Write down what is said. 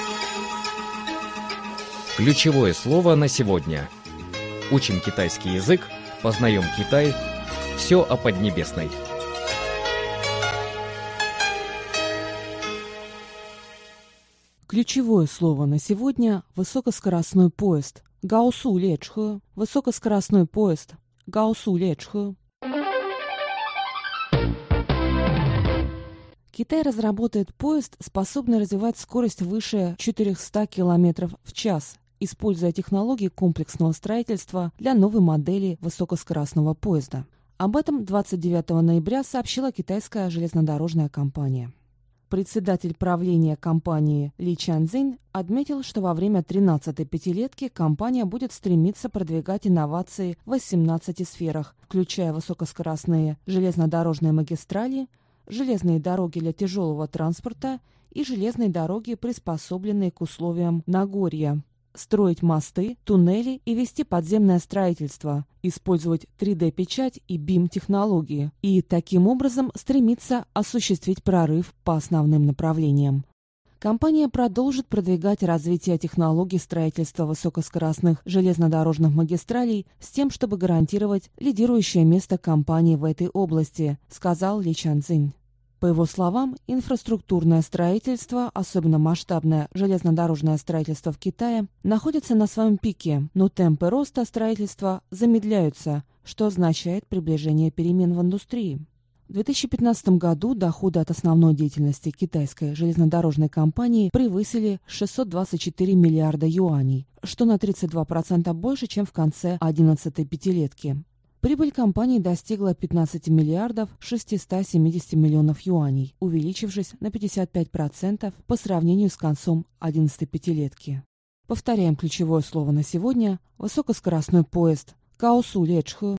Ключевое слово на сегодня. Учим китайский язык, познаем Китай. Все о Поднебесной. Ключевое слово на сегодня – высокоскоростной поезд. Гаосу лечхэ. Высокоскоростной поезд. Гаосу лечхэ. Китай разработает поезд, способный развивать скорость выше 400 км в час, используя технологии комплексного строительства для новой модели высокоскоростного поезда. Об этом 29 ноября сообщила китайская железнодорожная компания. Председатель правления компании Ли Чанцзинь отметил, что во время 13-й пятилетки компания будет стремиться продвигать инновации в 18 сферах, включая высокоскоростные железнодорожные магистрали, железные дороги для тяжелого транспорта и железные дороги, приспособленные к условиям Нагорья, строить мосты, туннели и вести подземное строительство, использовать 3D-печать и BIM-технологии и таким образом стремиться осуществить прорыв по основным направлениям. Компания продолжит продвигать развитие технологий строительства высокоскоростных железнодорожных магистралей с тем, чтобы гарантировать лидирующее место компании в этой области, сказал Ли Чанцзинь. По его словам, инфраструктурное строительство, особенно масштабное железнодорожное строительство в Китае, находится на своем пике, но темпы роста строительства замедляются, что означает приближение перемен в индустрии. В 2015 году доходы от основной деятельности китайской железнодорожной компании превысили 624 миллиарда юаней, что на 32% больше, чем в конце 11-й пятилетки. Прибыль компании достигла 15 миллиардов 670 миллионов юаней, увеличившись на 55% по сравнению с концом 11-й пятилетки. Повторяем ключевое слово на сегодня – высокоскоростной поезд. Гаосу лечхэ.